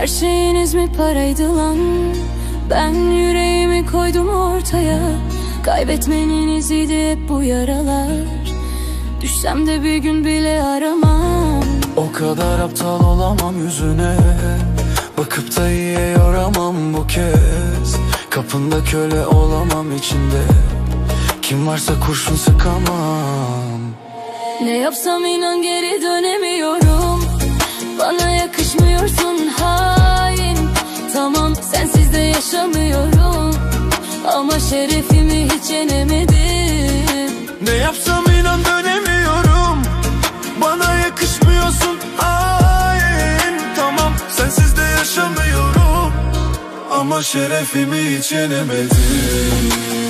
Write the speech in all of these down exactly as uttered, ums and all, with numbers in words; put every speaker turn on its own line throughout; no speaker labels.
Her şeyiniz mi paraydı lan? Ben yüreğimi koydum ortaya. Kaybetmeniziydi hep bu yaralar. Düşsem de bir gün bile aramam.
O kadar aptal olamam yüzüne, bakıp da iyiye yoramam bu kez. Kapında köle olamam içinde, kim varsa kurşun sıkamam.
Ne yapsam inan geri dönemiyorum. Bana yakışmıyorsun hain. Tamam sensiz de yaşamıyorum, ama şerefimi hiç yenemedim.
Ne yapsam inan dönemiyorum. Bana yakışmıyorsun hain. Tamam sensiz de yaşamıyorum, ama şerefimi hiç yenemedim.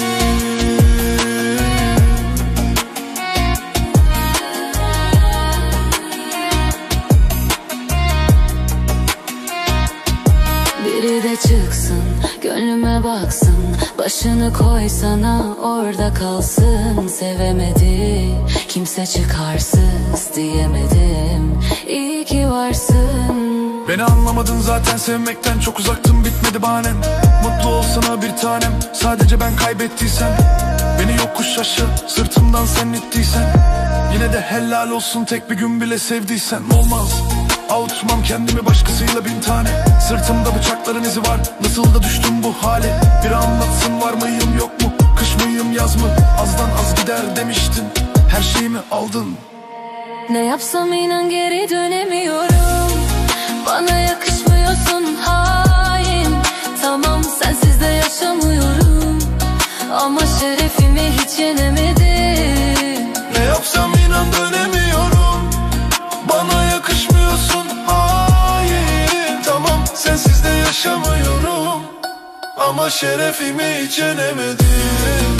Biri de çıksın, gönlüme baksın, başını koysana orada kalsın. Sevemedi kimse çıkarsız diyemedim, iyi ki varsın.
Beni anlamadın zaten, sevmekten çok uzaktım, bitmedi bahanem. Mutlu olsana bir tanem, sadece ben kaybettiysem. Beni yokuş aşağı sırtımdan sen ittiysen, yine de helal olsun tek bir gün bile sevdiysen. Olmaz, avutmam kendimi başkasıyla bin tane. Sırtımda bıçakların izi var, nasıl da düştüm bu hale. Biri anlatsın, var mıyım yok mu, kış mıyım yaz mı? Azdan az gider demiştin, her şeyimi aldın.
Ne yapsam inan geri dönemiyorum. Bana yakışmıyorsun hain. Tamam sensiz de yaşamıyorum, ama şerefimi hiç yenemedim.
Ne yapsam inan dönemiyorum. Bana yakışmıyorsun hain. Tamam sensiz de yaşamıyorum, ama şerefimi hiç yenemedim.